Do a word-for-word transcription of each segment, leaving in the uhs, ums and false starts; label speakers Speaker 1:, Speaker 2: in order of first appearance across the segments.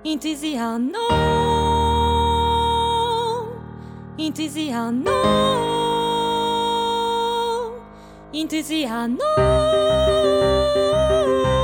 Speaker 1: It is the unknown. It is the unknown. It is the unknown.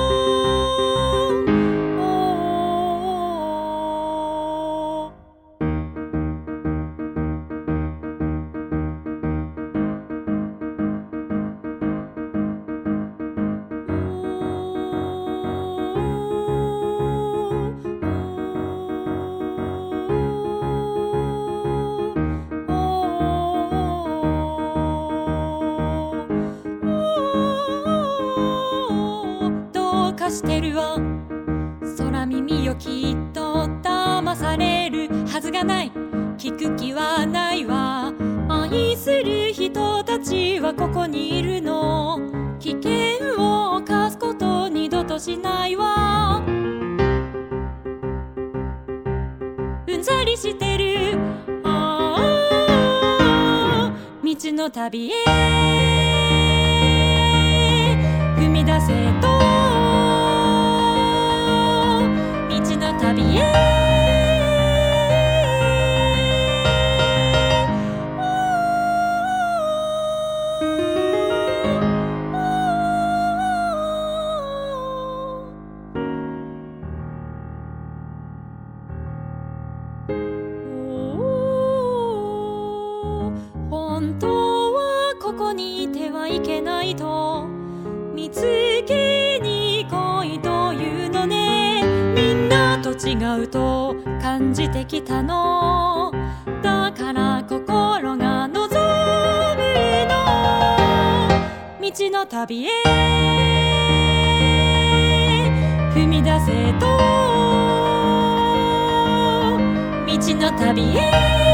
Speaker 1: してるわ空耳よきっと騙されるはずがない聞く気はないわ愛する人たちはここにいるの危険を冒すこと二度としないわうんざりしてるああ道の旅へ踏み出せと旅へ本当はここにいてはいけないと見つけに来いというのねみんなと違うと感じてきたのだから心が望むの道の旅へ踏み出せと道の旅へ